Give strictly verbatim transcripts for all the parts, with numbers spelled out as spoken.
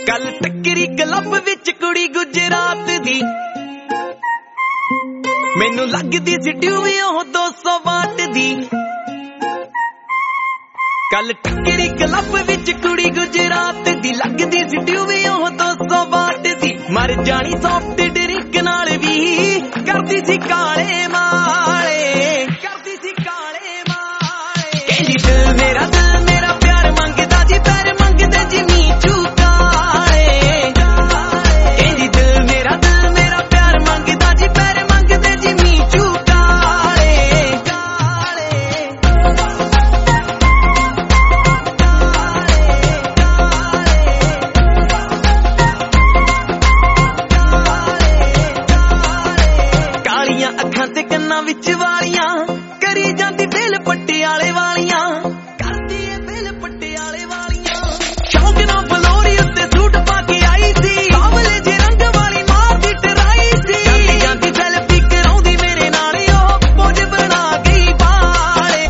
कल टक्करी क्लब विच कुड़ी गुजरात दी मैनू लगदी सी ट्यूबी ओह दो सौ वाट दी कल टक्करी क्लब विच कुड़ी गुजरात दी लगदी सी ट्यूबी ओह दो सौ वाट दी मर जानी सॉफ्ट ड्रिंक नाल भी करदी सी काले माले करदी सी काले माले कहंदी दिल मेरा दिल मेरा प्यार मंगदा जी पैर मंगदे जी मीचू विच वालियां करी जांदी बेल पटियाले वालियां करदी ए बेल पटियाले वालियां शौक ना बलोरी उत्ते सूट पाके आई सी सावले जे रंग वाली मां दी टराई सी जांदी जांदी सेल्फी कराउंदी मेरे नाल ओ पोज बना गई बाले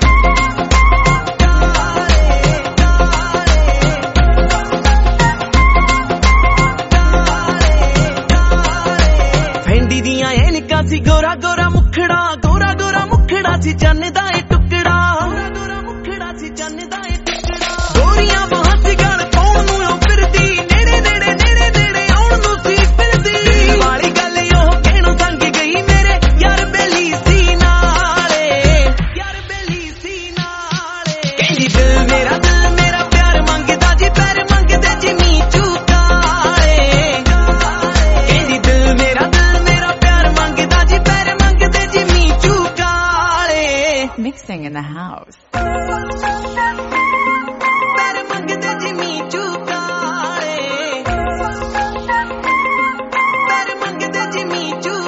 फेंडी दियां ऐनकां सी गोरा गोरा मुखड़ा गोरा गोरा मुखड़ा सी चन्न दा ए टुकड़ा गोरा गोरा मुखड़ा सी चन्न दा ए टुकड़ा गोरियां बाहां सी गल पाउण नूं ओ फिरदी नेड़े नेड़े नेड़े नेड़े आउण नूं सी फिरदी दिल वाली गल ओह कहणों संग गई मेरे यार बेली सी नाले यार बेली सी नाले कहंदी दिल मेरा दिल मेरा प्यार मंगदा जी पैर मंगदे जी मीचू काले कहंदी दिल मेरा दिल मेरा प्यार मंगदा जी पैर mixing in the house. पैर मंगदे जी मीचू काले पैर मंगदे जी मीचू